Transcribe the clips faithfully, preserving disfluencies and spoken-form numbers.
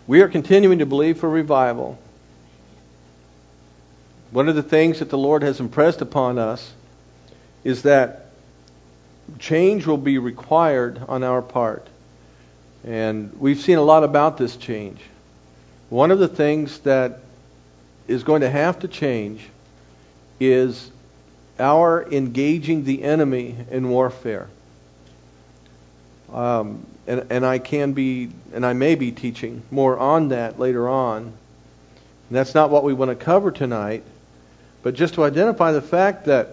We are continuing to believe for revival. One of the things that the Lord has impressed upon us is that change will be required on our part. And we've seen a lot about this change. One of the things that is going to have to change is our engaging the enemy in warfare. Um, and, and I can be, and I may be teaching more on that later on. And that's not what we want to cover tonight. But just to identify the fact that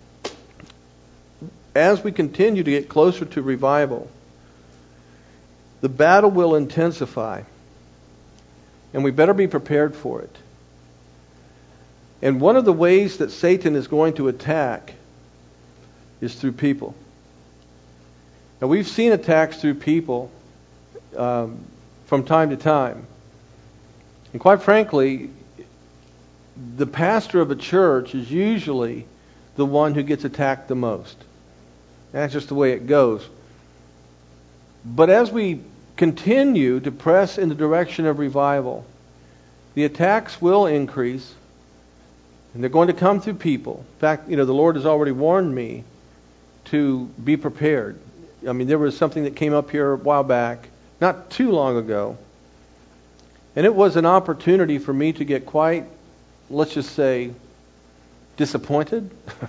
as we continue to get closer to revival, the battle will intensify. And we better be prepared for it. And one of the ways that Satan is going to attack is through people. Now, we've seen attacks through people um, from time to time. And quite frankly, the pastor of a church is usually the one who gets attacked the most. That's just the way it goes. But as we continue to press in the direction of revival, the attacks will increase, and they're going to come through people. In fact, you know, the Lord has already warned me to be prepared. I mean, there was something that came up here a while back, not too long ago, and it was an opportunity for me to get quite, let's just say, disappointed.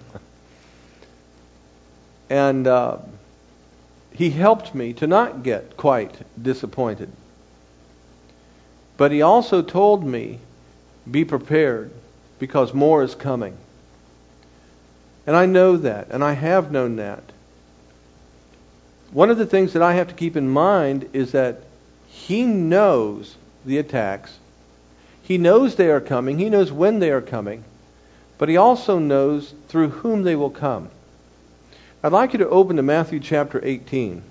and uh, he helped me to not get quite disappointed. But he also told me, be prepared, because more is coming. And I know that, and I have known that. One of the things that I have to keep in mind is that he knows the attacks. He knows they are coming. He knows when they are coming. But he also knows through whom they will come. I'd like you to open to Matthew chapter eighteen.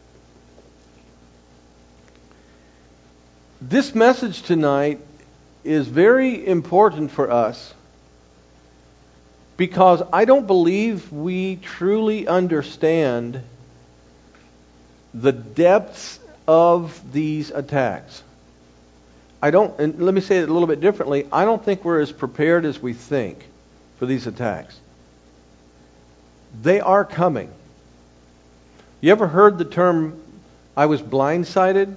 This message tonight is very important for us because I don't believe we truly understand the depths of these attacks. I don't, and let me say it a little bit differently, I don't think we're as prepared as we think for these attacks. They are coming. You ever heard the term, I was blindsided?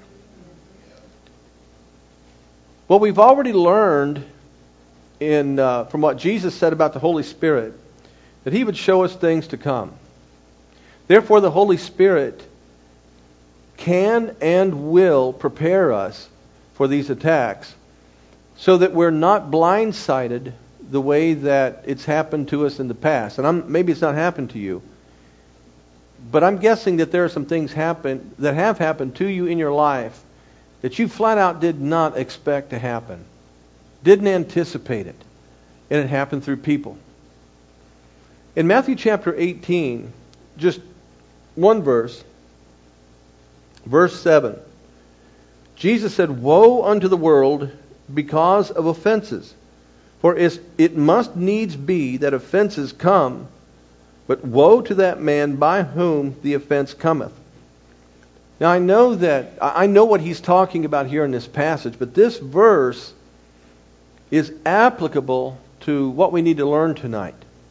Well, we've already learned in uh, from what Jesus said about the Holy Spirit that He would show us things to come. Therefore, the Holy Spirit can and will prepare us for these attacks so that we're not blindsided the way that it's happened to us in the past. And I'm, maybe it's not happened to you, but I'm guessing that there are some things happen that have happened to you in your life that you flat out did not expect to happen, didn't anticipate it, and it happened through people. In Matthew chapter eighteen, just one verse, verse seven, Jesus said, "Woe unto the world because of offenses, for it must needs be that offenses come, but woe to that man by whom the offense cometh." Now I know that, I know what he's talking about here in this passage, but this verse is applicable to what we need to learn tonight.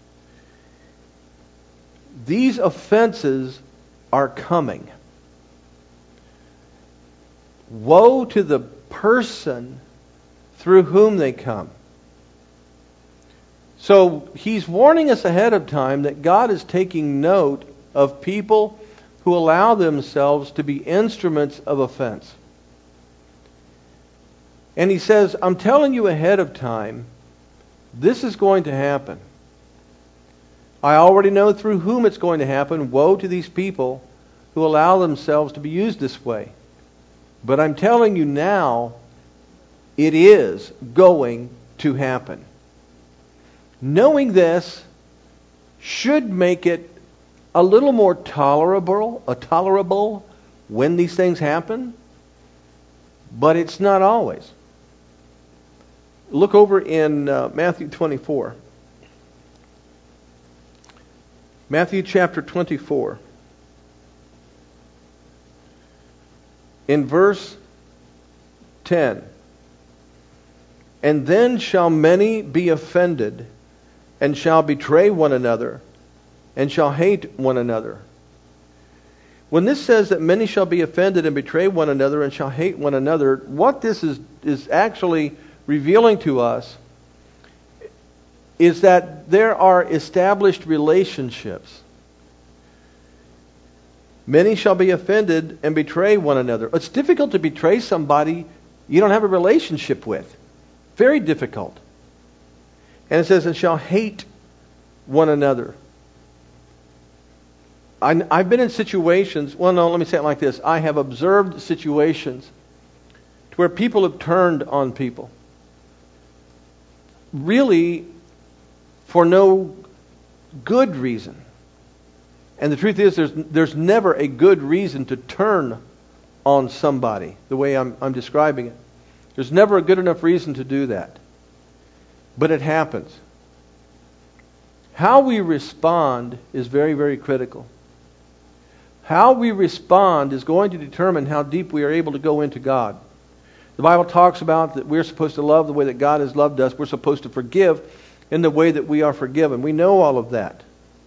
These offenses are coming. Woe to the person through whom they come. So he's warning us ahead of time that God is taking note of people who allow themselves to be instruments of offense. And he says, I'm telling you ahead of time, this is going to happen. I already know through whom it's going to happen. Woe to these people who allow themselves to be used this way. But I'm telling you now, it is going to happen. Knowing this should make it a little more tolerable, a tolerable when these things happen, but it's not always. Look over in uh, Matthew twenty-four. Matthew chapter twenty-four. In verse ten. And then shall many be offended, and shall betray one another, and shall hate one another. When this says that many shall be offended and betray one another and shall hate one another, what this is, is actually revealing to us is that there are established relationships. Many shall be offended and betray one another. It's difficult to betray somebody you don't have a relationship with. Very difficult. And it says, and shall hate one another. I, I've been in situations, well no, let me say it like this. I have observed situations to where people have turned on people. Really for no good reason. And the truth is, there's there's never a good reason to turn on somebody, the way I'm, I'm describing it. There's never a good enough reason to do that. But it happens. How we respond is very, very critical. How we respond is going to determine how deep we are able to go into God. The Bible talks about that we're supposed to love the way that God has loved us. We're supposed to forgive in the way that we are forgiven. We know all of that.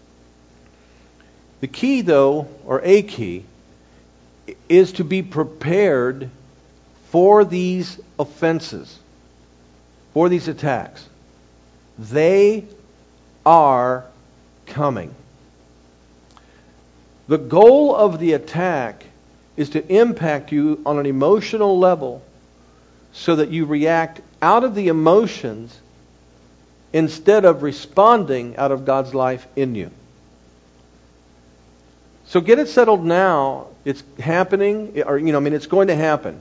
The key, though, or a key, is to be prepared for these offenses, for these attacks. They are coming. The goal of the attack is to impact you on an emotional level so that you react out of the emotions instead of responding out of God's life in you. So get it settled now. It's happening, or you know, I mean, it's going to happen.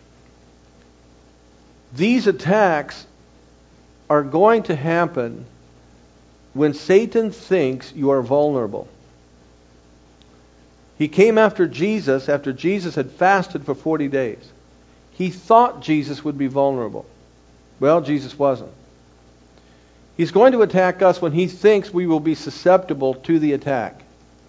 These attacks are going to happen when Satan thinks you are vulnerable. He came after Jesus after Jesus had fasted for forty days. He thought Jesus would be vulnerable. Well, Jesus wasn't. He's going to attack us when he thinks we will be susceptible to the attack.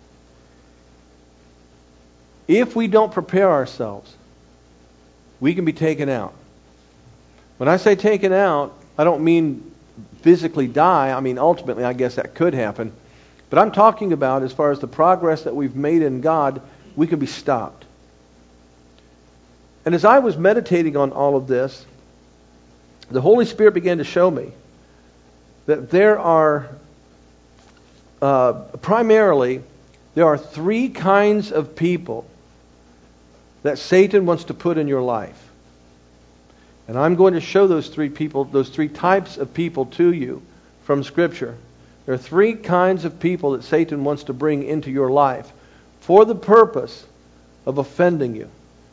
If we don't prepare ourselves, we can be taken out. When I say taken out, I don't mean physically die. I mean, ultimately, I guess that could happen. But I'm talking about, as far as the progress that we've made in God, we can be stopped. And as I was meditating on all of this, the Holy Spirit began to show me that there are, uh, primarily, there are three kinds of people that Satan wants to put in your life. And I'm going to show those three people, those three types of people to you from Scripture. There are three kinds of people that Satan wants to bring into your life for the purpose of offending you.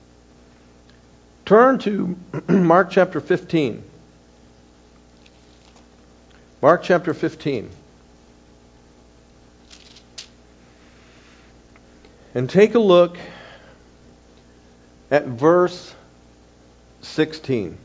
Turn to Mark chapter fifteen. Mark chapter fifteen. And take a look at verse sixteen.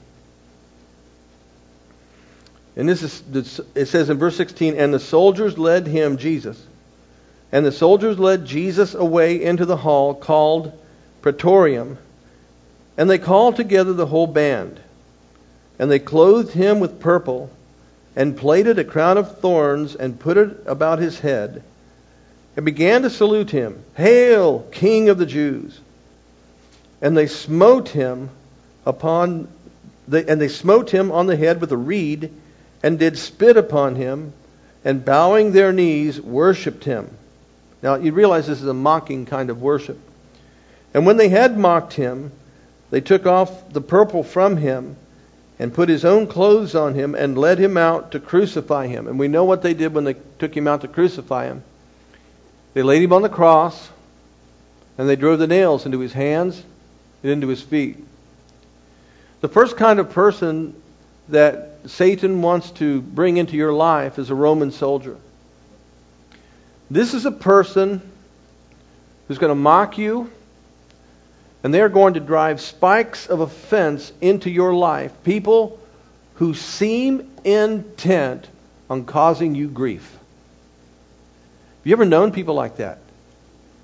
And this is, it says in verse sixteen, and the soldiers led him, Jesus, and the soldiers led Jesus away into the hall called Praetorium, and they called together the whole band, and they clothed him with purple, and plaited a crown of thorns, and put it about his head, and began to salute him, Hail, King of the Jews! And they smote him upon the, and they smote him on the head with a reed, and did spit upon him, and bowing their knees, worshipped him. Now you realize this is a mocking kind of worship. And when they had mocked him, they took off the purple from him, and put his own clothes on him, and led him out to crucify him. And we know what they did when they took him out to crucify him. They laid him on the cross, and they drove the nails into his hands and into his feet. The first kind of person that Satan wants to bring into your life is a Roman soldier. This is a person who's going to mock you, and they're going to drive spikes of offense into your life. People who seem intent on causing you grief. Have you ever known people like that?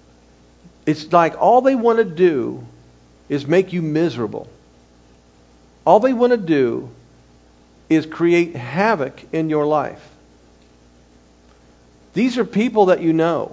It's like all they want to do is make you miserable. All they want to do is create havoc in your life. These are people that you know.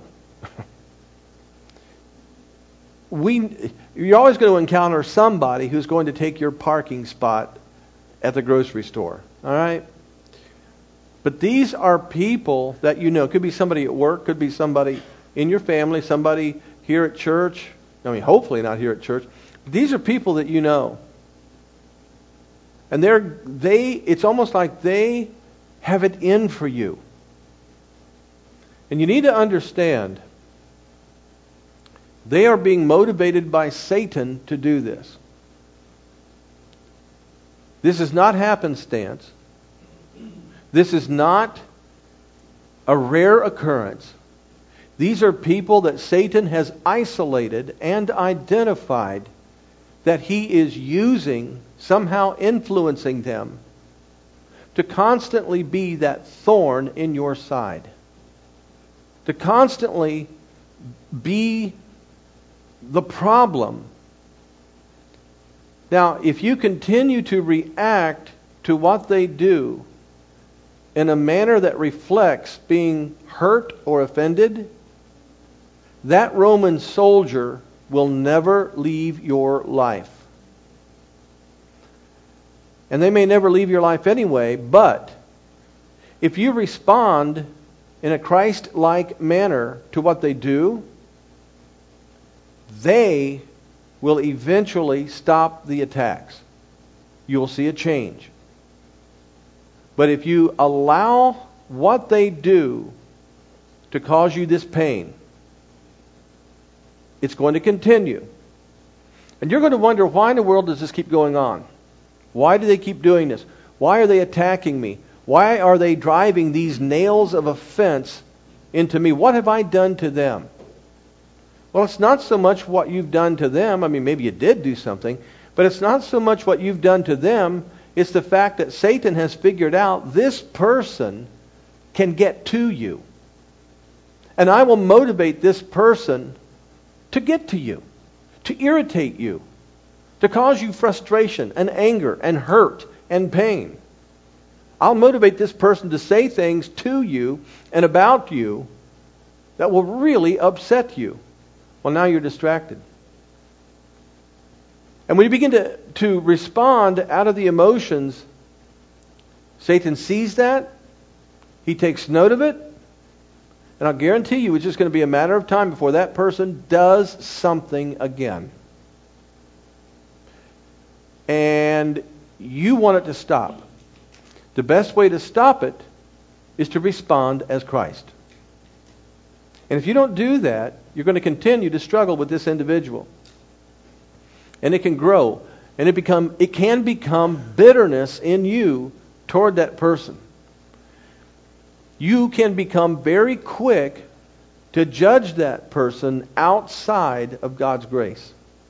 We, you're always going to encounter somebody who's going to take your parking spot at the grocery store. All right? But these are people that you know. Could be somebody at work, could be somebody in your family, somebody here at church. I mean, hopefully not here at church. These are people that you know. And they're they it's almost like they have it in for you. And you need to understand, they are being motivated by Satan to do this. This is not happenstance. This is not a rare occurrence. These are people that Satan has isolated and identified that he is using, somehow influencing them to constantly be that thorn in your side. To constantly be the problem. Now, if you continue to react to what they do in a manner that reflects being hurt or offended, that Roman soldier will never leave your life. And they may never leave your life anyway, but if you respond in a Christ-like manner to what they do, they will eventually stop the attacks. You'll see a change. But if you allow what they do to cause you this pain, it's going to continue. And you're going to wonder, why in the world does this keep going on? Why do they keep doing this? Why are they attacking me? Why are they driving these nails of offense into me? What have I done to them? Well, it's not so much what you've done to them. I mean, maybe you did do something. But it's not so much what you've done to them. It's the fact that Satan has figured out this person can get to you. And I will motivate this person to get to you, to irritate you, to cause you frustration and anger and hurt and pain. I'll motivate this person to say things to you and about you that will really upset you. Well, now you're distracted. And when you begin to, to respond out of the emotions, Satan sees that. He takes note of it. And I'll guarantee you it's just going to be a matter of time before that person does something again. And you want it to stop. The best way to stop it is to respond as Christ. And if you don't do that, you're going to continue to struggle with this individual. And it can grow. And it become it can become bitterness in you toward that person. You can become very quick to judge that person outside of God's grace.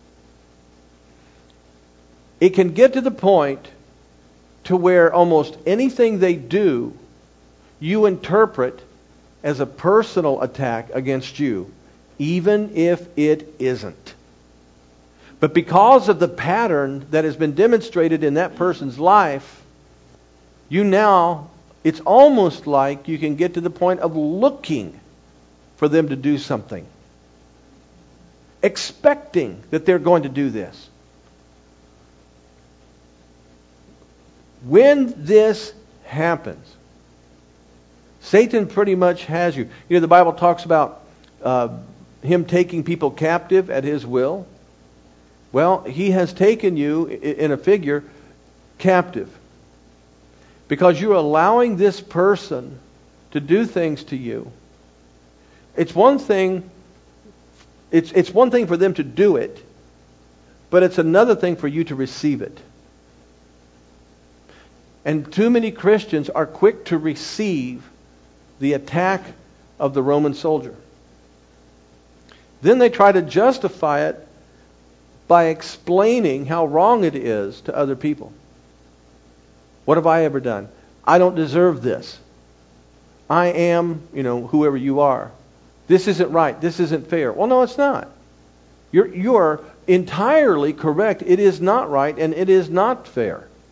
It can get to the point to where almost anything they do, you interpret as a personal attack against you, even if it isn't. But because of the pattern that has been demonstrated in that person's life, you now, it's almost like you can get to the point of looking for them to do something, expecting that they're going to do this. When this happens, Satan pretty much has you. You know, the Bible talks about uh, him taking people captive at his will. Well, he has taken you, in a figure, captive. Because you're allowing this person to do things to you. It's one thing, it's, it's one thing for them to do it, but it's another thing for you to receive it. And too many Christians are quick to receive the attack of the Roman soldier. Then they try to justify it by explaining how wrong it is to other people. What have I ever done? I don't deserve this. I am, you know, whoever you are. This isn't right. This isn't fair. Well, no, it's not. You're, you're entirely correct. It is not right and it is not fair.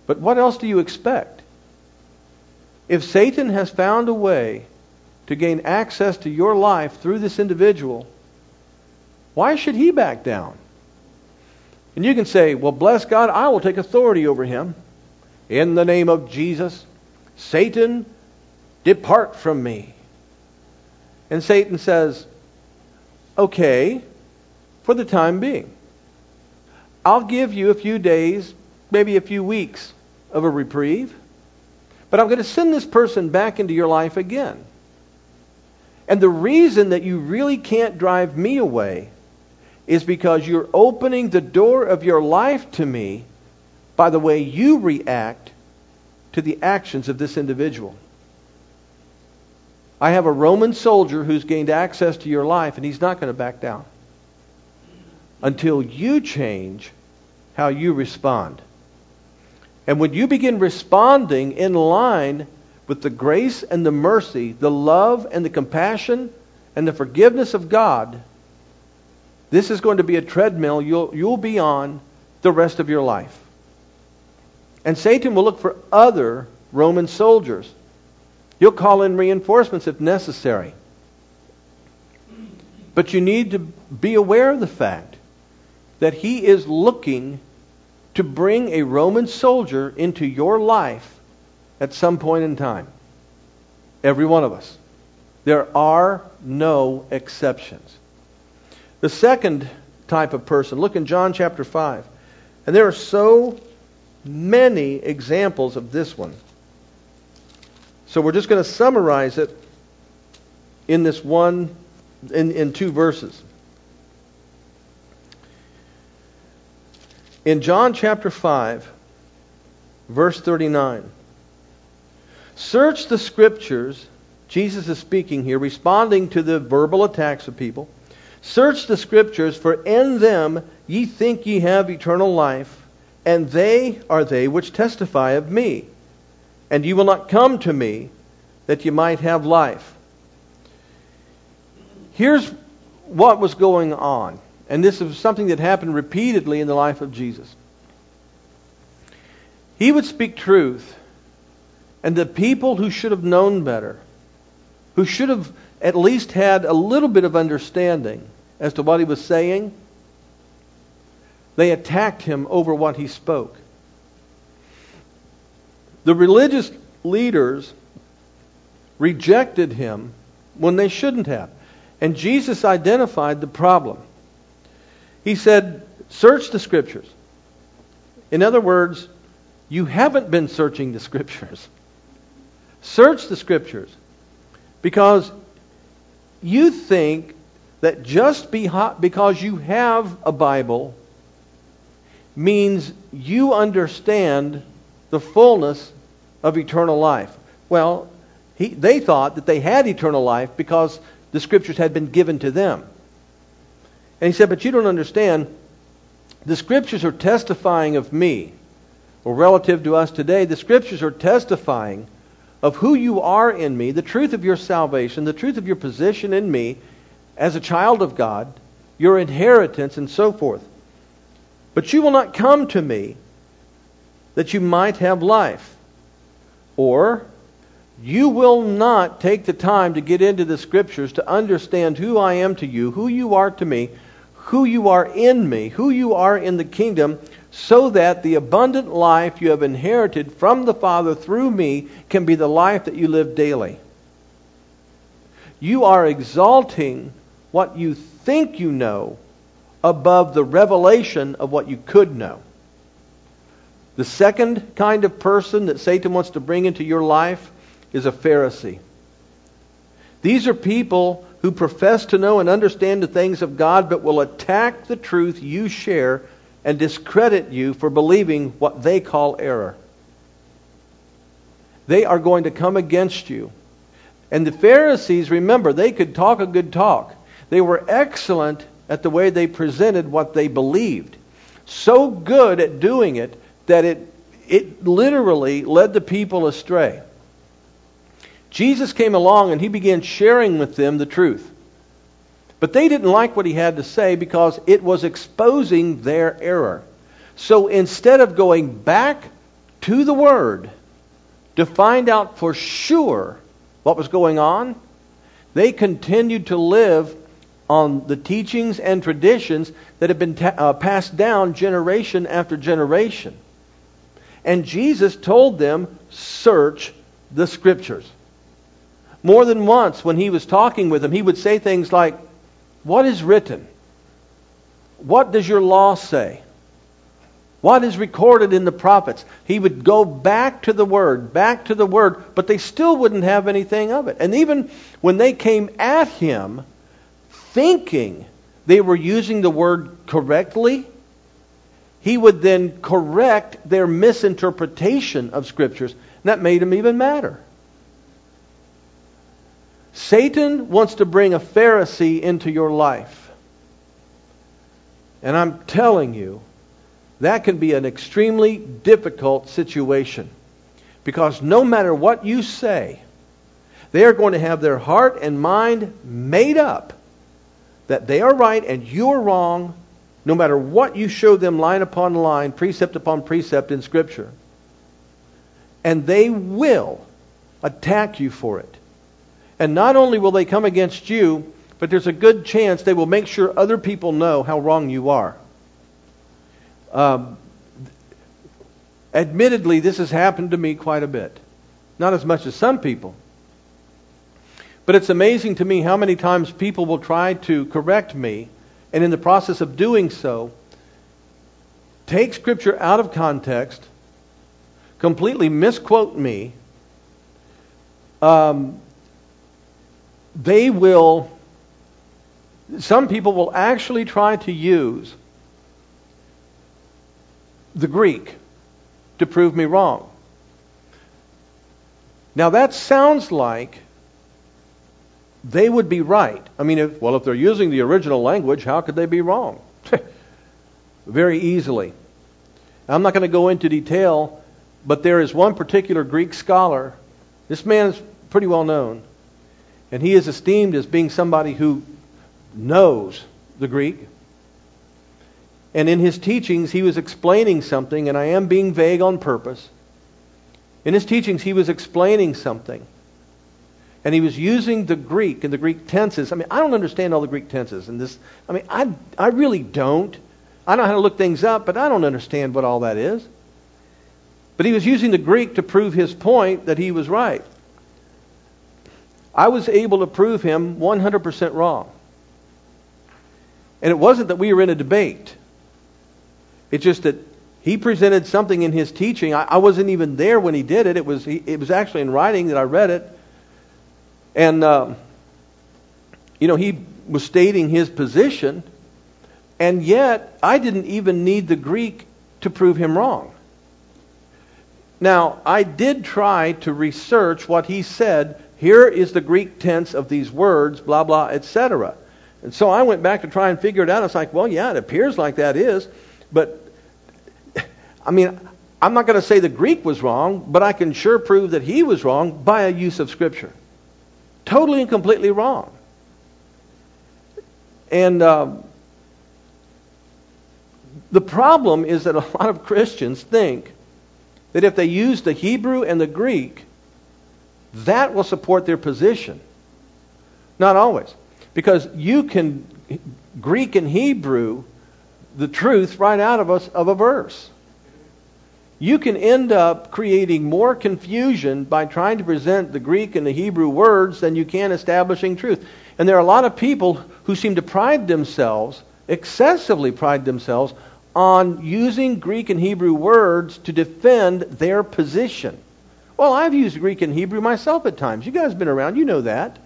But what else do you expect? If Satan has found a way to gain access to your life through this individual, why should he back down? And you can say, well, bless God, I will take authority over him. In the name of Jesus, Satan, depart from me. And Satan says, okay, for the time being. I'll give you a few days, maybe a few weeks of a reprieve, but I'm going to send this person back into your life again. And the reason that you really can't drive me away is because you're opening the door of your life to me by the way you react to the actions of this individual. I have a Roman soldier who's gained access to your life, and he's not going to back down until you change how you respond. And when you begin responding in line with the grace and the mercy, the love and the compassion and the forgiveness of God, this is going to be a treadmill you'll, you'll be on the rest of your life. And Satan will look for other Roman soldiers. He'll call in reinforcements if necessary. But you need to be aware of the fact that he is looking to bring a Roman soldier into your life at some point in time. Every one of us. There are no exceptions. The second type of person, look in John chapter five. And there are so many examples of this one. So we're just going to summarize it in this one, in, in two verses. In John chapter five, verse thirty-nine. Search the Scriptures. Jesus is speaking here, responding to the verbal attacks of people. Search the Scriptures, for in them ye think ye have eternal life, and they are they which testify of me. And ye will not come to me, that ye might have life. Here's what was going on. And this is something that happened repeatedly in the life of Jesus. He would speak truth, and the people who should have known better, who should have at least had a little bit of understanding as to what he was saying, they attacked him over what he spoke. The religious leaders rejected him when they shouldn't have. And Jesus identified the problem. He said, search the Scriptures. In other words, you haven't been searching the Scriptures. Search the Scriptures. Because you think that just be hot because you have a Bible means you understand the fullness of eternal life. Well, he, they thought that they had eternal life because the Scriptures had been given to them. And he said, but you don't understand. The Scriptures are testifying of me. Or relative to us today, the Scriptures are testifying of who you are in me, the truth of your salvation, the truth of your position in me as a child of God, your inheritance, and so forth. But you will not come to me that you might have life. Or you will not take the time to get into the Scriptures to understand who I am to you, who you are to me, who you are in me, who you are in the kingdom, so that the abundant life you have inherited from the Father through me can be the life that you live daily. You are exalting what you think you know above the revelation of what you could know. The second kind of person that Satan wants to bring into your life is a Pharisee. These are people who profess to know and understand the things of God, but will attack the truth you share and discredit you for believing what they call error. They are going to come against you. And the Pharisees, remember, they could talk a good talk. They were excellent at the way they presented what they believed. So good at doing it that it, it literally led the people astray. Jesus came along and he began sharing with them the truth. But they didn't like what he had to say because it was exposing their error. So instead of going back to the Word to find out for sure what was going on, they continued to live on the teachings and traditions that have been ta- uh, passed down generation after generation. And Jesus told them, search the Scriptures. More than once when he was talking with them, he would say things like, what is written? What does your law say? What is recorded in the prophets? He would go back to the Word, back to the Word, but they still wouldn't have anything of it. And even when they came at him, thinking they were using the Word correctly, he would then correct their misinterpretation of Scriptures. And that made him even madder. Satan wants to bring a Pharisee into your life. And I'm telling you, that can be an extremely difficult situation. Because no matter what you say, they are going to have their heart and mind made up that they are right and you are wrong, no matter what you show them line upon line, precept upon precept in Scripture. And they will attack you for it. And not only will they come against you, but there's a good chance they will make sure other people know how wrong you are. Um, admittedly, this has happened to me quite a bit. Not as much as some people. But it's amazing to me how many times people will try to correct me, and in the process of doing so, take Scripture out of context, completely misquote me. Um, they will, some people will actually try to use the Greek to prove me wrong. Now that sounds like they would be right. I mean, if, well, if they're using the original language, how could they be wrong? Very easily. I'm not going to go into detail, but there is one particular Greek scholar. This man is pretty well known. And he is esteemed as being somebody who knows the Greek. And in his teachings, he was explaining something, and I am being vague on purpose. In his teachings, he was explaining something. And he was using the Greek and the Greek tenses. I mean, I don't understand all the Greek tenses. And this, I mean, I, I really don't. I know how to look things up, but I don't understand what all that is. But he was using the Greek to prove his point that he was right. I was able to prove him one hundred percent wrong. And it wasn't that we were in a debate. It's just that he presented something in his teaching. I, I wasn't even there when he did it. It was he, it was actually in writing that I read it. And, um, you know, he was stating his position. And yet, I didn't even need the Greek to prove him wrong. Now, I did try to research what he said. Here is the Greek tense of these words, blah, blah, et cetera. And so I went back to try and figure it out. It's like, well, yeah, it appears like that is. But, I mean, I'm not going to say the Greek was wrong, but I can sure prove that he was wrong by a use of Scripture. Totally and completely wrong. And um, the problem is that a lot of Christians think that if they use the Hebrew and the Greek, that will support their position. Not always. Because you can Greek and Hebrew the truth right out of us of a verse. You can end up creating more confusion by trying to present the Greek and the Hebrew words than you can establishing truth. And there are a lot of people who seem to pride themselves, excessively pride themselves, on using Greek and Hebrew words to defend their position. Well, I've used Greek and Hebrew myself at times. You guys have been around, you know that.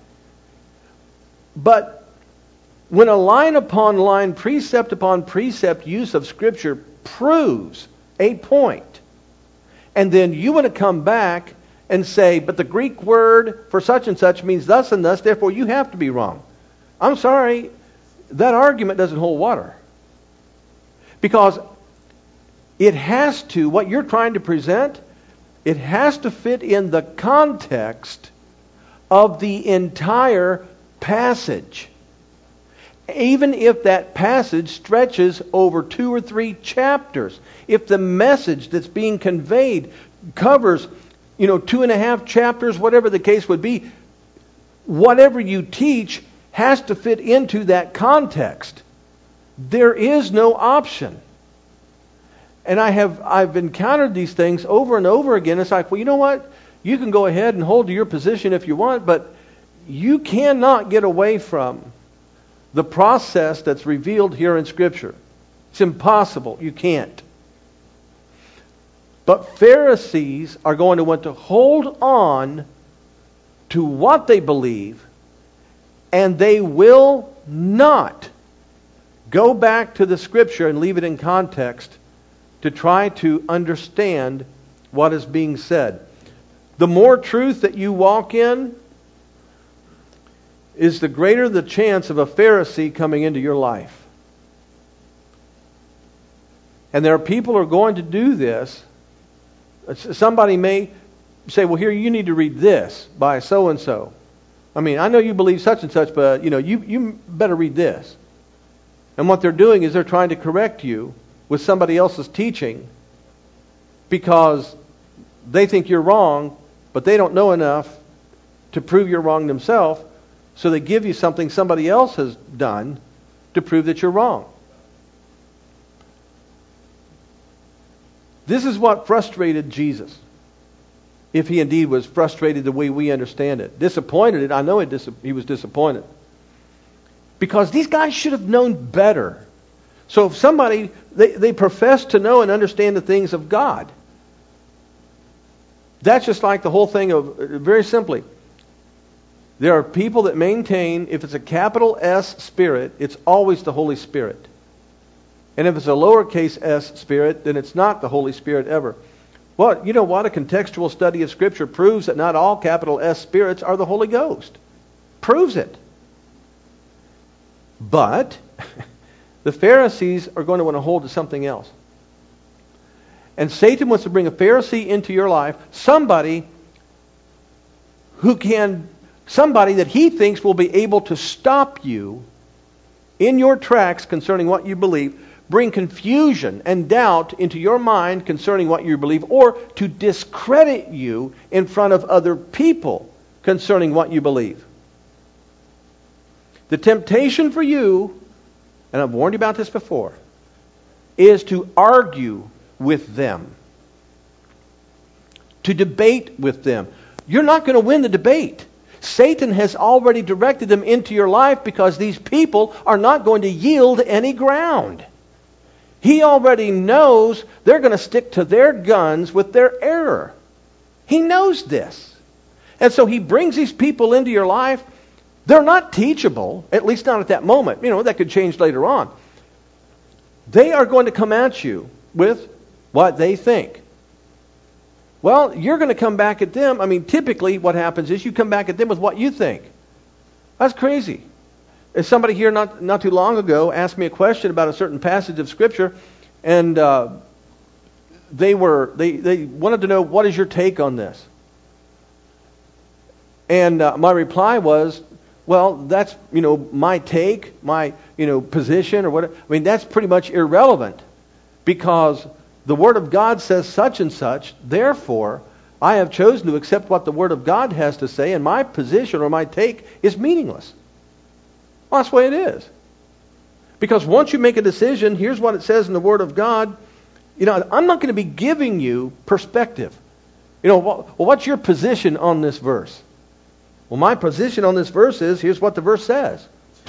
But when a line upon line, precept upon precept use of Scripture proves a point, and then you want to come back and say, but the Greek word for such and such means thus and thus, therefore you have to be wrong. I'm sorry, that argument doesn't hold water. Because it has to, what you're trying to present, it has to fit in the context of the entire passage. Even if that passage stretches over two or three chapters, if the message that's being conveyed covers, you know, two and a half chapters, whatever the case would be. Whatever you teach has to fit into that context. There is no option. And I have I've encountered these things over and over again. It's like, well, you know what? You can go ahead and hold to your position if you want, but you cannot get away from the process that's revealed here in Scripture. It's impossible. You can't. But Pharisees are going to want to hold on to what they believe, and they will not go back to the Scripture and leave it in context to try to understand what is being said. The more truth that you walk in, is the greater the chance of a Pharisee coming into your life. And there are people who are going to do this. Somebody may say, well, here, you need to read this by so-and-so. I mean, I know you believe such and such, but, you know, you, you better read this. And what they're doing is they're trying to correct you with somebody else's teaching because they think you're wrong, but they don't know enough to prove you're wrong themselves. So they give you something somebody else has done to prove that you're wrong. This is what frustrated Jesus. If he indeed was frustrated the way we understand it. Disappointed it. I know it dis- he was disappointed. Because these guys should have known better. So if somebody, they, they profess to know and understand the things of God. That's just like the whole thing of, very simply, there are people that maintain, if it's a capital S Spirit, it's always the Holy Spirit. And if it's a lowercase s Spirit, then it's not the Holy Spirit ever. Well, you know what? A contextual study of Scripture proves that not all capital S spirits are the Holy Ghost. Proves it. But the Pharisees are going to want to hold to something else. And Satan wants to bring a Pharisee into your life, somebody who can, somebody that he thinks will be able to stop you in your tracks concerning what you believe, bring confusion and doubt into your mind concerning what you believe, or to discredit you in front of other people concerning what you believe. The temptation for you, and I've warned you about this before, is to argue with them. To debate with them. You're not going to win the debate. Satan has already directed them into your life because these people are not going to yield any ground. He already knows they're going to stick to their guns with their error. He knows this. And so he brings these people into your life. They're not teachable, at least not at that moment. You know, that could change later on. They are going to come at you with what they think. Well, you're going to come back at them. I mean, typically what happens is you come back at them with what you think. That's crazy. As somebody here not not too long ago asked me a question about a certain passage of Scripture, and uh, they were they, they wanted to know, what is your take on this? And uh, my reply was, well, that's, you know, my take, my, you know, position or whatever. I mean, that's pretty much irrelevant because the Word of God says such and such, therefore, I have chosen to accept what the Word of God has to say, and my position or my take is meaningless. Well, that's the way it is. Because once you make a decision, here's what it says in the Word of God. You know, I'm not going to be giving you perspective. You know, well, what's your position on this verse? Well, my position on this verse is, here's what the verse says.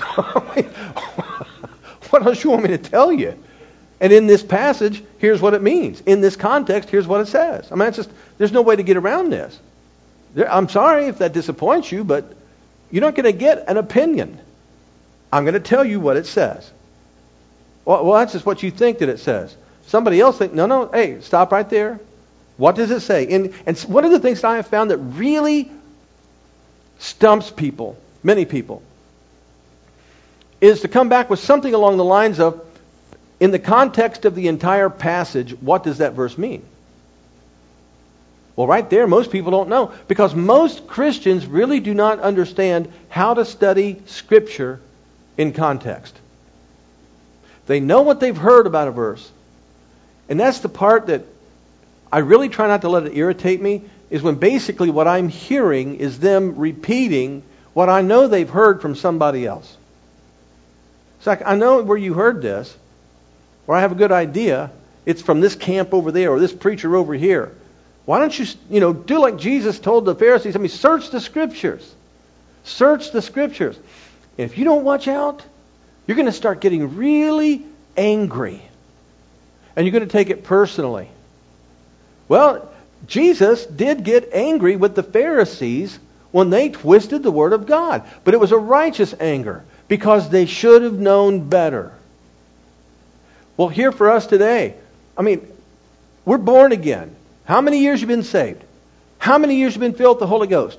What else you want me to tell you? And in this passage, here's what it means. In this context, here's what it says. I mean, it's just, there's no way to get around this. There, I'm sorry if that disappoints you, but you're not going to get an opinion. I'm going to tell you what it says. Well, well, that's just what you think that it says. Somebody else thinks, no, no, hey, stop right there. What does it say? And, and one of the things that I have found that really stumps people, many people, is to come back with something along the lines of, in the context of the entire passage, what does that verse mean? Well, right there, most people don't know. Because most Christians really do not understand how to study Scripture in context. They know what they've heard about a verse. And that's the part that I really try not to let it irritate me, is when basically what I'm hearing is them repeating what I know they've heard from somebody else. It's like, I know where you heard this, or I have a good idea. It's from this camp over there, or this preacher over here. Why don't you, you know, do like Jesus told the Pharisees? I mean, search the Scriptures. Search the Scriptures. And if you don't watch out, you're going to start getting really angry. And you're going to take it personally. Well, Jesus did get angry with the Pharisees when they twisted the Word of God. But it was a righteous anger, because they should have known better. Well, here for us today, I mean, we're born again. How many years have you been saved? How many years have you been filled with the Holy Ghost?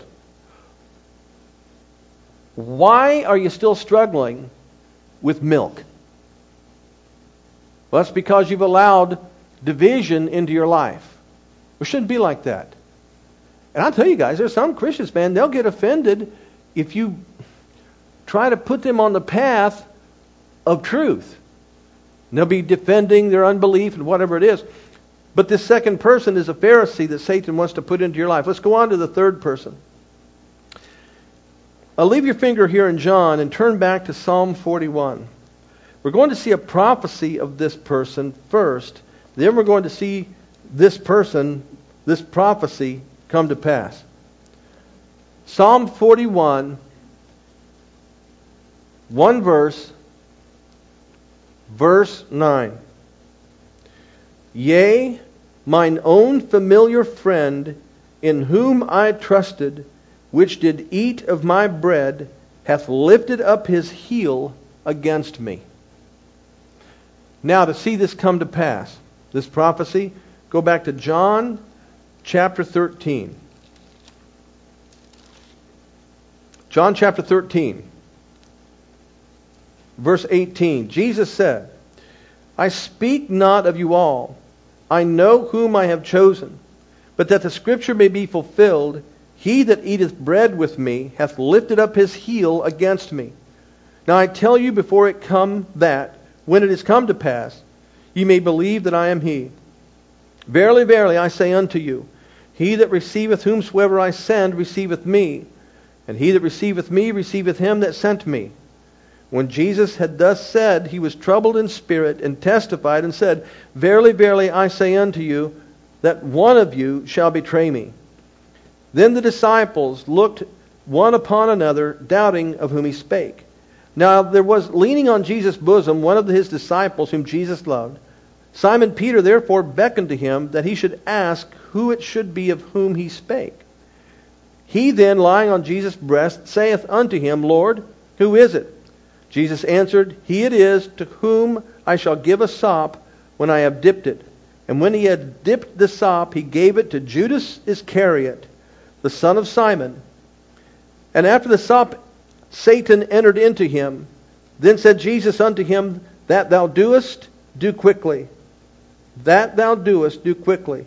Why are you still struggling with milk? Well, that's because you've allowed division into your life. It shouldn't be like that. And I'll tell you guys, there's some Christians, man, they'll get offended if you try to put them on the path of truth. And they'll be defending their unbelief and whatever it is. But this second person is a Pharisee that Satan wants to put into your life. Let's go on to the third person. I'll leave your finger here in John and turn back to Psalm forty-one. We're going to see a prophecy of this person first. Then we're going to see this person, this prophecy, come to pass. Psalm forty-one, one verse, verse nine. Yea, mine own familiar friend, in whom I trusted, which did eat of my bread, hath lifted up his heel against me. Now, to see this come to pass, this prophecy, go back to John chapter thirteen. John chapter thirteen, verse eighteen. Jesus said, I speak not of you all. I know whom I have chosen. But that the Scripture may be fulfilled, he that eateth bread with me hath lifted up his heel against me. Now I tell you before it come that, when it is come to pass, ye may believe that I am he. Verily, verily, I say unto you, he that receiveth whomsoever I send receiveth me, and he that receiveth me receiveth him that sent me. When Jesus had thus said, he was troubled in spirit, and testified, and said, Verily, verily, I say unto you, that one of you shall betray me. Then the disciples looked one upon another, doubting of whom he spake. Now there was leaning on Jesus' bosom one of his disciples whom Jesus loved. Simon Peter therefore beckoned to him that he should ask who it should be of whom he spake. He then, lying on Jesus' breast, saith unto him, Lord, who is it? Jesus answered, He it is to whom I shall give a sop when I have dipped it. And when he had dipped the sop, he gave it to Judas Iscariot, the son of Simon. And after the sop, Satan entered into him. Then said Jesus unto him, That thou doest, do quickly. That thou doest, do quickly.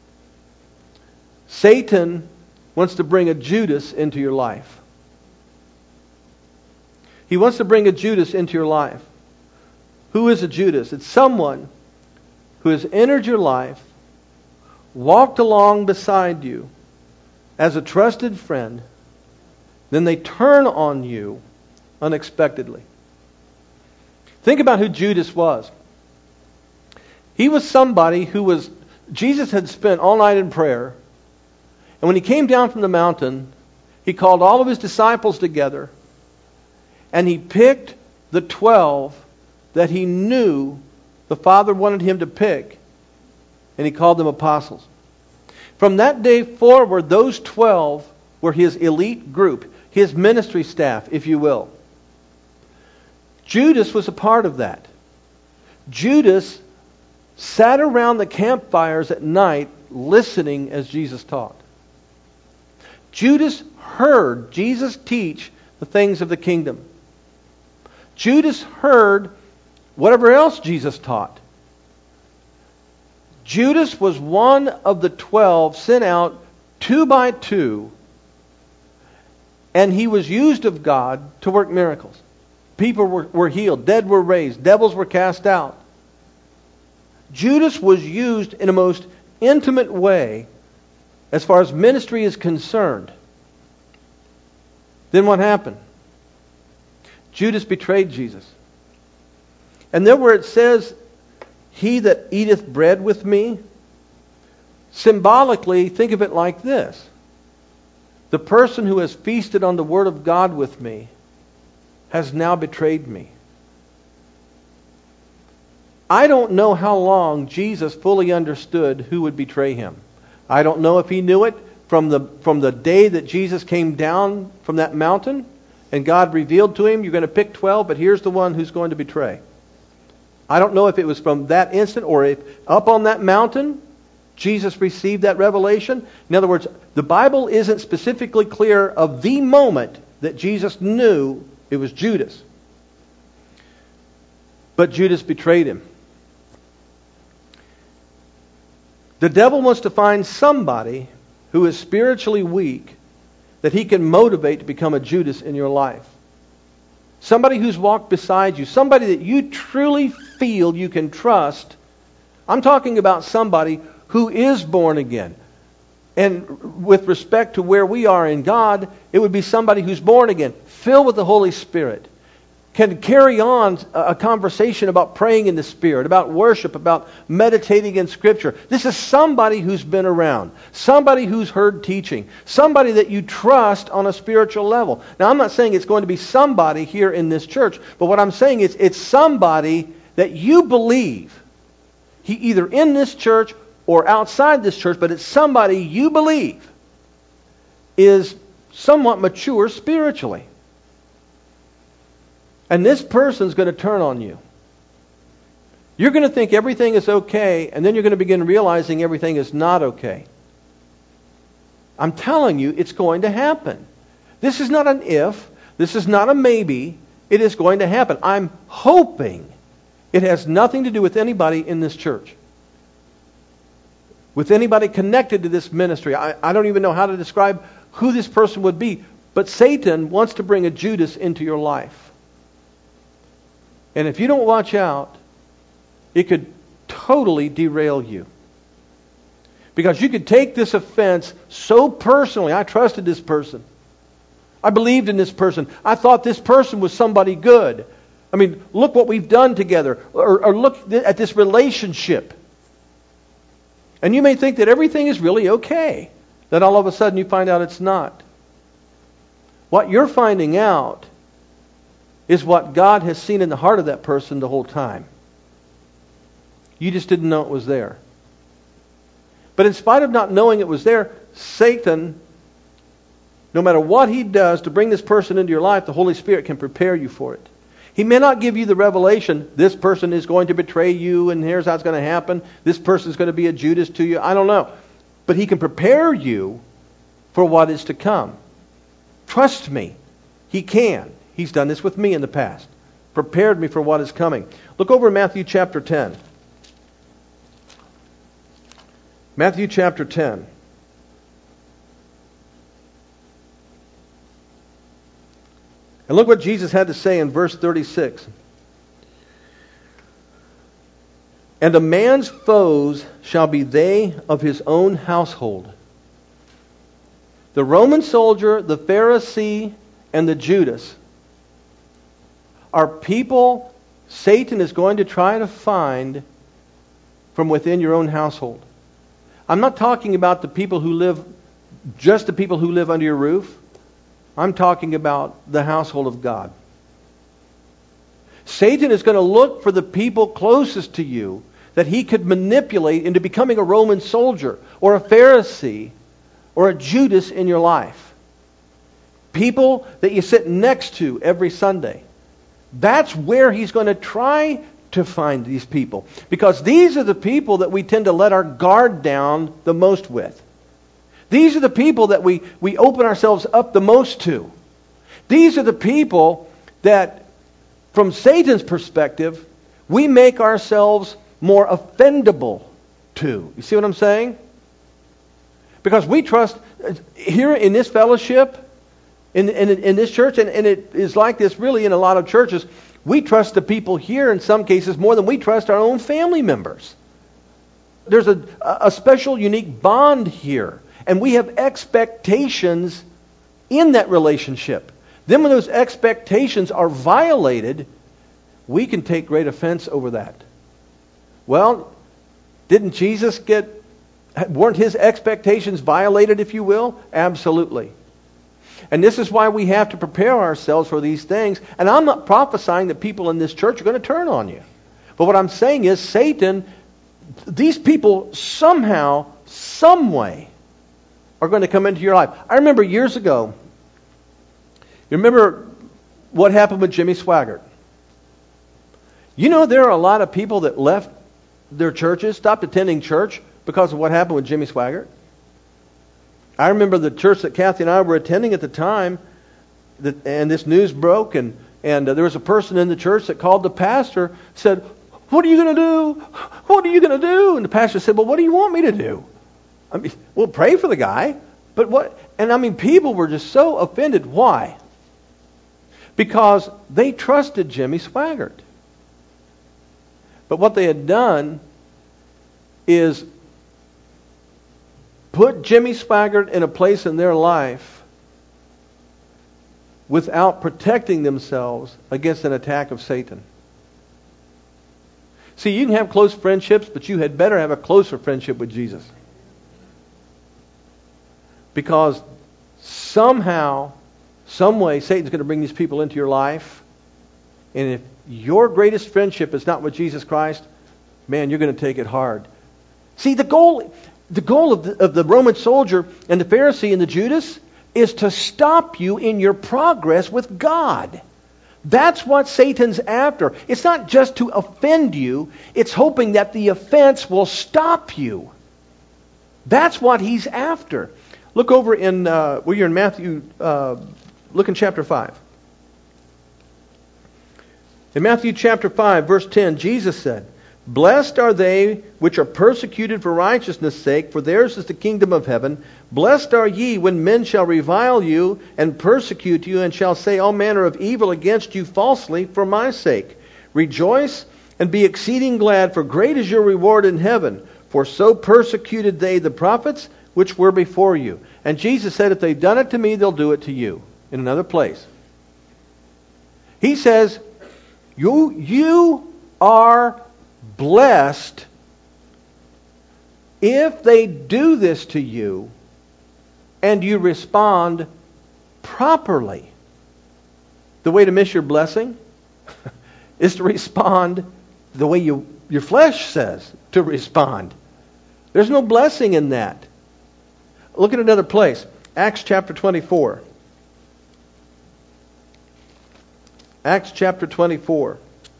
Satan wants to bring a Judas into your life. He wants to bring a Judas into your life. Who is a Judas? It's someone who has entered your life, walked along beside you as a trusted friend, then they turn on you unexpectedly. Think about who Judas was. He was somebody who was, Jesus had spent all night in prayer, and when he came down from the mountain, he called all of his disciples together, and he picked the twelve that he knew the Father wanted him to pick, and he called them apostles. From that day forward, those twelve were his elite group, his ministry staff, if you will. Judas was a part of that. Judas sat around the campfires at night listening as Jesus taught. Judas heard Jesus teach the things of the kingdom. Judas heard whatever else Jesus taught. Judas was one of the twelve sent out two by two, and he was used of God to work miracles. People were, were healed, dead were raised, devils were cast out. Judas was used in a most intimate way as far as ministry is concerned, then what happened? Judas betrayed Jesus. And then where it says, he that eateth bread with me, symbolically, think of it like this. The person who has feasted on the Word of God with me has now betrayed me. I don't know how long Jesus fully understood who would betray him. I don't know if he knew it from the, from the day that Jesus came down from that mountain and God revealed to him, you're going to pick twelve, but here's the one who's going to betray. I don't know if it was from that instant or if up on that mountain Jesus received that revelation. In other words, the Bible isn't specifically clear of the moment that Jesus knew it was Judas. But Judas betrayed him. The devil wants to find somebody who is spiritually weak that he can motivate to become a Judas in your life. Somebody who's walked beside you. Somebody that you truly feel you can trust. I'm talking about somebody who is born again. And with respect to where we are in God, it would be somebody who's born again, filled with the Holy Spirit, can carry on a conversation about praying in the Spirit, about worship, about meditating in Scripture. This is somebody who's been around, somebody who's heard teaching, somebody that you trust on a spiritual level. Now, I'm not saying it's going to be somebody here in this church, but what I'm saying is it's somebody that you believe, he either in this church or outside this church, but it's somebody you believe is somewhat mature spiritually. And this person's going to turn on you. You're going to think everything is okay, and then you're going to begin realizing everything is not okay. I'm telling you, it's going to happen. This is not an if. This is not a maybe. It is going to happen. I'm hoping it has nothing to do with anybody in this church. With anybody connected to this ministry. I, I don't even know how to describe who this person would be. But Satan wants to bring a Judas into your life. And if you don't watch out, it could totally derail you. Because you could take this offense so personally. I trusted this person. I believed in this person. I thought this person was somebody good. I mean, look what we've done together. Or, or look at this relationship. And you may think that everything is really okay. Then all of a sudden you find out it's not. What you're finding out is what God has seen in the heart of that person the whole time. You just didn't know it was there. But in spite of not knowing it was there, Satan, no matter what he does to bring this person into your life, the Holy Spirit can prepare you for it. He may not give you the revelation, this person is going to betray you and here's how it's going to happen. This person is going to be a Judas to you. I don't know. But he can prepare you for what is to come. Trust me, he can. He's done this with me in the past. Prepared me for what is coming. Look over in Matthew chapter ten. Matthew chapter ten. And look what Jesus had to say in verse thirty-six. And a man's foes shall be they of his own household. The Roman soldier, the Pharisee, and the Judas are people Satan is going to try to find from within your own household. I'm not talking about the people who live, just the people who live under your roof. I'm talking about the household of God. Satan is going to look for the people closest to you that he could manipulate into becoming a Roman soldier or a Pharisee or a Judas in your life. People that you sit next to every Sunday. That's where he's going to try to find these people. Because these are the people that we tend to let our guard down the most with. These are the people that we, we open ourselves up the most to. These are the people that, from Satan's perspective, we make ourselves more offendable to. You see what I'm saying? Because we trust, here in this fellowship, in, in, in this church, and, and it is like this really in a lot of churches, we trust the people here in some cases more than we trust our own family members. there's a, a special, unique bond here. And we have expectations in that relationship. Then when those expectations are violated, we can take great offense over that. Well, didn't Jesus get, weren't his expectations violated, if you will? Absolutely. And this is why we have to prepare ourselves for these things. And I'm not prophesying that people in this church are going to turn on you. But what I'm saying is Satan, these people somehow, some way, are going to come into your life. I remember years ago, you remember what happened with Jimmy Swaggart? You know there are a lot of people that left their churches, stopped attending church because of what happened with Jimmy Swaggart. I remember the church that Kathy and I were attending at the time, that, and this news broke, and, and uh, there was a person in the church that called the pastor, said, "What are you going to do? What are you going to do?" And the pastor said, "Well, what do you want me to do?" I mean, we'll pray for the guy, but what? And I mean, people were just so offended. Why? Because they trusted Jimmy Swaggart. But what they had done is put Jimmy Swaggart in a place in their life without protecting themselves against an attack of Satan. See, you can have close friendships, but you had better have a closer friendship with Jesus. Because somehow, some way, Satan's going to bring these people into your life. And if your greatest friendship is not with Jesus Christ, man, you're going to take it hard. See, the goal, the goal of the, of the Roman soldier and the Pharisee and the Judas is to stop you in your progress with God. That's what Satan's after. It's not just to offend you. It's hoping that the offense will stop you. That's what he's after. Look over in, uh, well, you're in Matthew, uh, look in chapter five. In Matthew chapter five, verse ten, Jesus said, "Blessed are they which are persecuted for righteousness' sake, for theirs is the kingdom of heaven. Blessed are ye when men shall revile you and persecute you, and shall say all manner of evil against you falsely for my sake. Rejoice and be exceeding glad, for great is your reward in heaven. For so persecuted they the prophets which were before you." And Jesus said, if they've done it to me, they'll do it to you. In another place. He says, you, you are blessed if they do this to you and you respond properly. The way to miss your blessing is to respond the way you, your flesh says to respond. There's no blessing in that. Look at another place. Acts chapter twenty-four. Acts chapter twenty-four.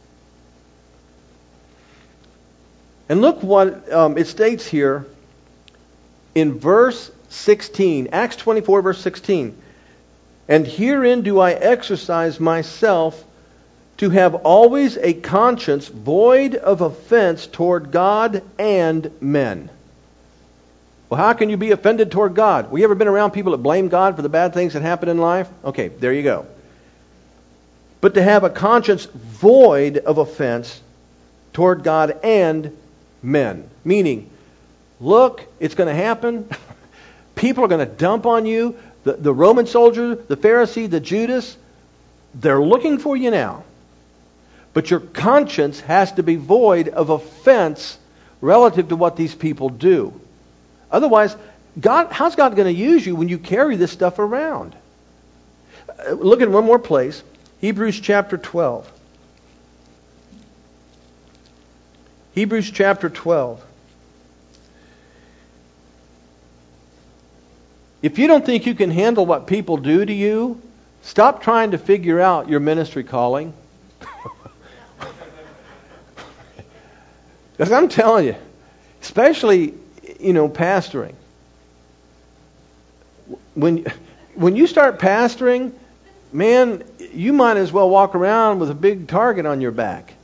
And look what um, it states here in verse sixteen. Acts twenty-four, verse sixteen. "And herein do I exercise myself to have always a conscience void of offense toward God and men." Well, how can you be offended toward God? Well, you ever been around people that blame God for the bad things that happen in life? Okay, there you go. But to have a conscience void of offense toward God and men. Meaning, look, it's going to happen. People are going to dump on you. The, the Roman soldier, the Pharisee, the Judas, they're looking for you now. But your conscience has to be void of offense relative to what these people do. Otherwise, God, how's God going to use you when you carry this stuff around? Uh, look at one more place. Hebrews chapter twelve. Hebrews chapter twelve. If you don't think you can handle what people do to you, stop trying to figure out your ministry calling. Because I'm telling you, especially, you know, pastoring. When, when you start pastoring, man, you might as well walk around with a big target on your back.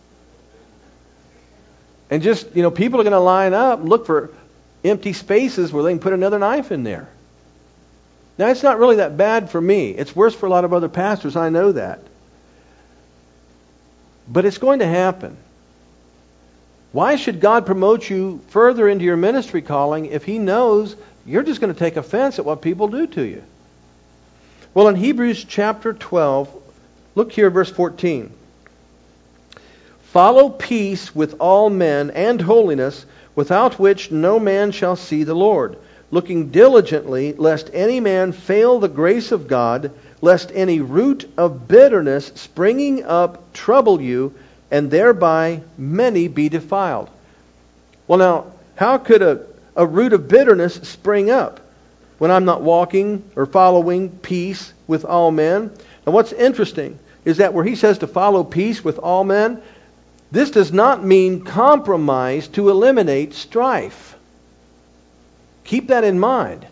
And just, you know, people are going to line up and look for empty spaces where they can put another knife in there. Now, it's not really that bad for me. It's worse for a lot of other pastors. I know that. But it's going to happen. Why should God promote you further into your ministry calling if He knows you're just going to take offense at what people do to you? Well, in Hebrews chapter twelve, look here, verse fourteen. Follow peace with all men and holiness, without which no man shall see the Lord, looking diligently, lest any man fail the grace of God, lest any root of bitterness springing up trouble you, and thereby many be defiled. Well, now, how could a, a root of bitterness spring up when I'm not walking or following peace with all men? Now, what's interesting is that where he says to follow peace with all men, this does not mean compromise to eliminate strife. Keep that in mind.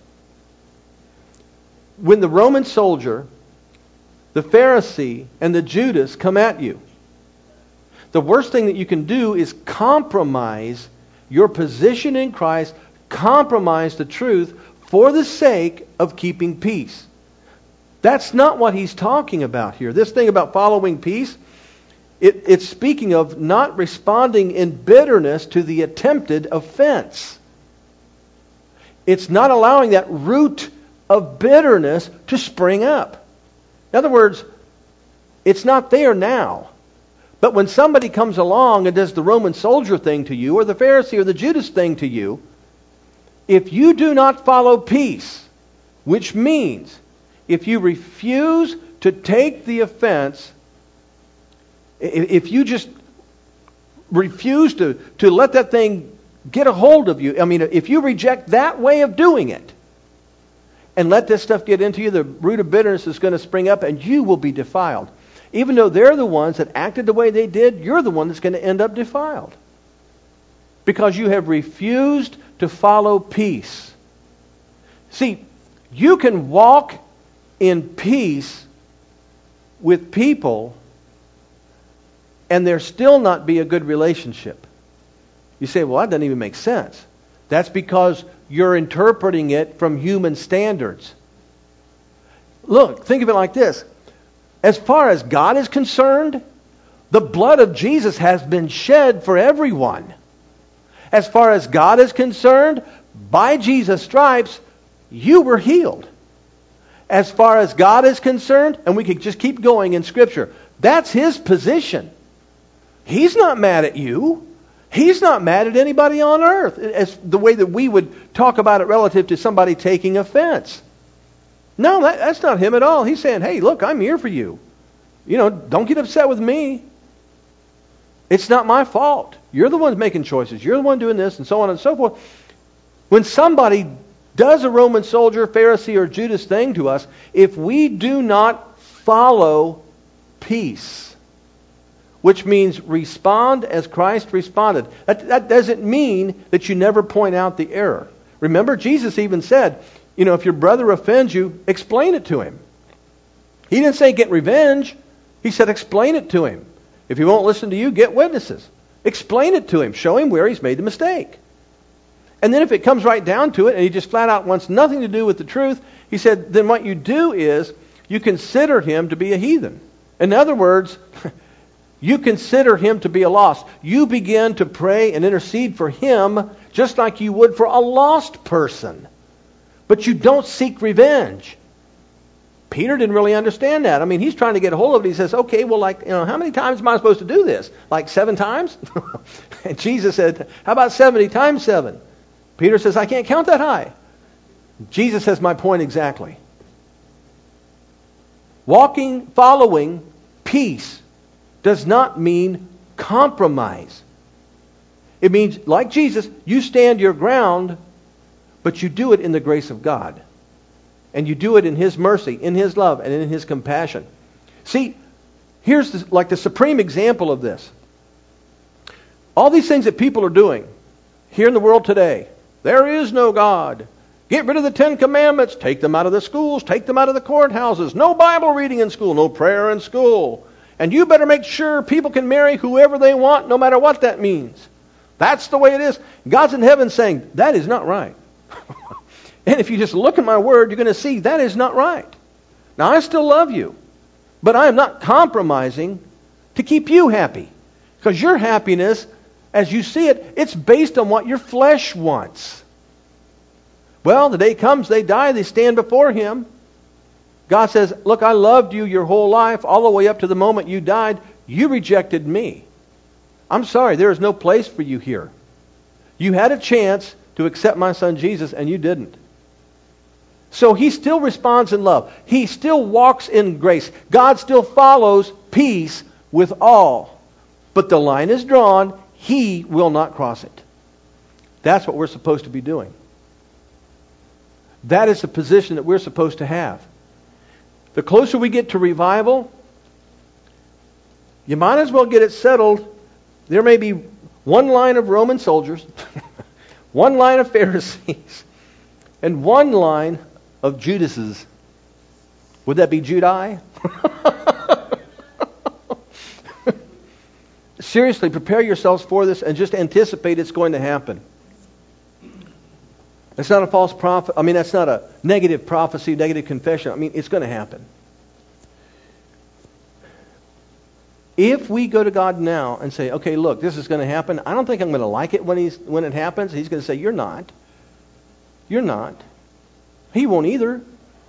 When the Roman soldier, the Pharisee, and the Judas come at you, the worst thing that you can do is compromise your position in Christ, compromise the truth for the sake of keeping peace. That's not what he's talking about here. This thing about following peace, it, it's speaking of not responding in bitterness to the attempted offense. It's not allowing that root of bitterness to spring up. In other words, it's not there now. But when somebody comes along and does the Roman soldier thing to you, or the Pharisee or the Judas thing to you, if you do not follow peace, which means if you refuse to take the offense, if you just refuse to, to let that thing get a hold of you, I mean, if you reject that way of doing it, and let this stuff get into you, the root of bitterness is going to spring up and you will be defiled. Even though they're the ones that acted the way they did, you're the one that's going to end up defiled. Because you have refused to follow peace. See, you can walk in peace with people and there still not be a good relationship. You say, well, that doesn't even make sense. That's because you're interpreting it from human standards. Look, think of it like this. As far as God is concerned, the blood of Jesus has been shed for everyone. As far as God is concerned, by Jesus' stripes, you were healed. As far as God is concerned, and we could just keep going in Scripture, that's His position. He's not mad at you. He's not mad at anybody on earth, as the way that we would talk about it relative to somebody taking offense. No, that, that's not Him at all. He's saying, hey, look, I'm here for you. You know, don't get upset with me. It's not my fault. You're the one making choices. You're the one doing this, and so on and so forth. When somebody does a Roman soldier, Pharisee, or Judas thing to us, if we do not follow peace, which means respond as Christ responded. That, that doesn't mean that you never point out the error. Remember, Jesus even said, you know, if your brother offends you, explain it to him. He didn't say get revenge. He said explain it to him. If he won't listen to you, get witnesses. Explain it to him. Show him where he's made the mistake. And then if it comes right down to it and he just flat out wants nothing to do with the truth, he said, then what you do is you consider him to be a heathen. In other words, you consider him to be a lost. You begin to pray and intercede for him just like you would for a lost person. But you don't seek revenge. Peter didn't really understand that. I mean, he's trying to get a hold of it. He says, okay, well, like, you know, how many times am I supposed to do this? Like seven times? And Jesus said, how about seventy times seven? Peter says, I can't count that high. Jesus says my point exactly. Walking, following peace does not mean compromise. It means, like Jesus, you stand your ground, but you do it in the grace of God. And you do it in His mercy, in His love, and in His compassion. See, here's the, like the supreme example of this. All these things that people are doing here in the world today. There is no God. Get rid of the Ten Commandments. Take them out of the schools. Take them out of the courthouses. No Bible reading in school. No prayer in school. And you better make sure people can marry whoever they want, no matter what that means. That's the way it is. God's in heaven saying, that is not right. And if you just look at my word, you're going to see that is not right. Now, I still love you, but I am not compromising to keep you happy. Because your happiness As you see it, it's based on what your flesh wants. Well, the day comes, they die, they stand before Him. God says, look, I loved you your whole life, all the way up to the moment you died. You rejected me. I'm sorry, there is no place for you here. You had a chance to accept my Son Jesus, and you didn't. So He still responds in love. He still walks in grace. God still follows peace with all. But the line is drawn. He will not cross it. That's what we're supposed to be doing. That is the position that we're supposed to have. The closer we get to revival, you might as well get it settled. There may be one line of Roman soldiers, one line of Pharisees, and one line of Judases. Would that be Judai? Seriously, prepare yourselves for this and just anticipate it's going to happen. It's not a false prophet. I mean, that's not a negative prophecy, negative confession. I mean, it's going to happen. If we go to God now and say, okay, look, this is going to happen. I don't think I'm going to like it when he's when it happens. He's going to say, you're not. You're not. He won't either.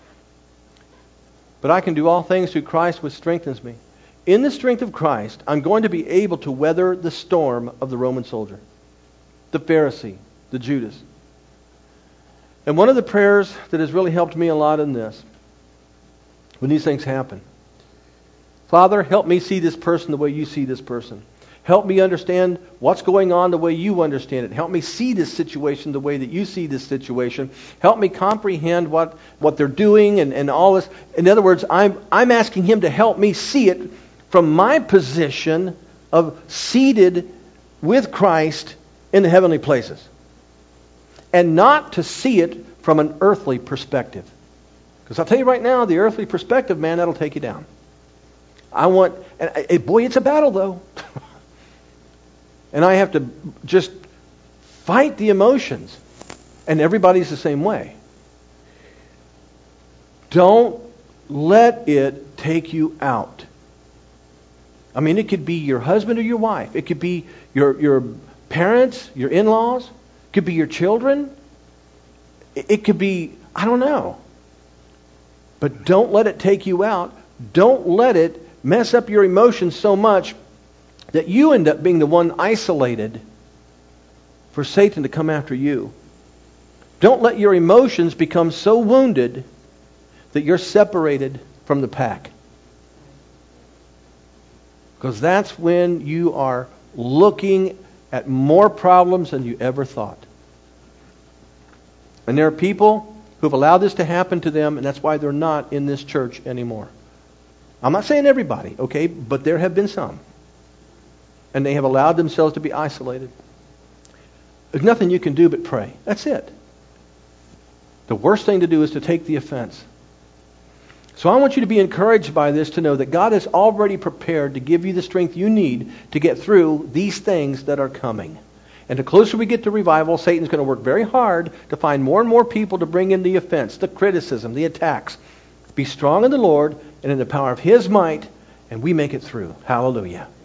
But I can do all things through Christ which strengthens me. In the strength of Christ, I'm going to be able to weather the storm of the Roman soldier, the Pharisee, the Judas. And one of the prayers that has really helped me a lot in this, when these things happen, Father, help me see this person the way you see this person. Help me understand what's going on the way you understand it. Help me see this situation the way that you see this situation. Help me comprehend what, what they're doing and, and all this. In other words, I'm, I'm asking Him to help me see it from my position of seated with Christ in the heavenly places. And not to see it from an earthly perspective. Because I'll tell you right now, the earthly perspective, man, that'll take you down. I want, and uh, boy, it's a battle though. And I have to just fight the emotions. And everybody's the same way. Don't let it take you out. I mean, it could be your husband or your wife. It could be your, your parents, your in-laws. It could be your children. It could be, I don't know. But don't let it take you out. Don't let it mess up your emotions so much that you end up being the one isolated for Satan to come after you. Don't let your emotions become so wounded that you're separated from the pack. Because that's when you are looking at more problems than you ever thought. And there are people who have allowed this to happen to them, and that's why they're not in this church anymore. I'm not saying everybody, okay, but there have been some. And they have allowed themselves to be isolated. There's nothing you can do but pray. That's it. The worst thing to do is to take the offense. So I want you to be encouraged by this, to know that God is already prepared to give you the strength you need to get through these things that are coming. And the closer we get to revival, Satan's going to work very hard to find more and more people to bring in the offense, the criticism, the attacks. Be strong in the Lord and in the power of His might, and we make it through. Hallelujah.